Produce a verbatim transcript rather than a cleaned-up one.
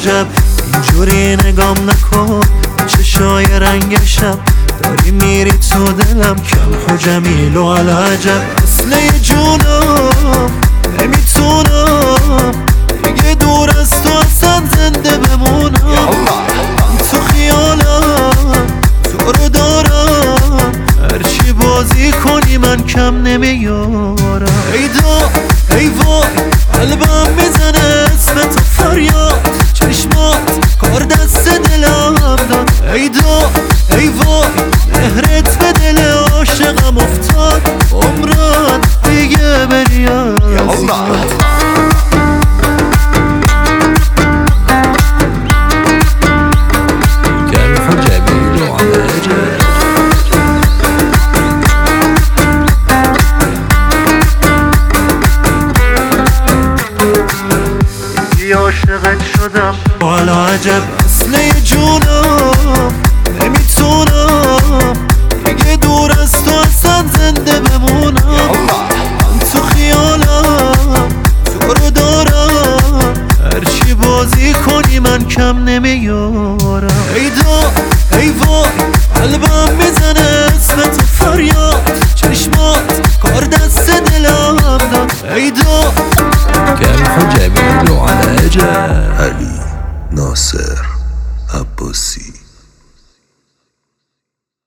عجب اینجوری نگام نکن چشای رنگ شب داری میری تو دلم کم و جمیل و عجب اصله جونم نمیتونم دیگه دور از تو اصلا زنده بمونم من تو خیالم تو رو دارم هرچی بازی کنی من کم نمیارم ای دا ای وای قلبم میزنه اسم تو فریاد چشمات کار دست دلم داد ای دا ای وای مهرت به دل عاشقم افتاد عمران دیگه بری از عاشقت شدم والا عجب اصله جونم نمیتونم دیگه دور از تو اصلا زنده بمونم من تو خیالم تو رو دارم هرچی بازی کنی من کم نمیارم ای دا ای وای قلبم میزنه اسم تو فریاد چشمات کار دست دلم داد ای دا كيف جميل على جاه علی ناصر عباسی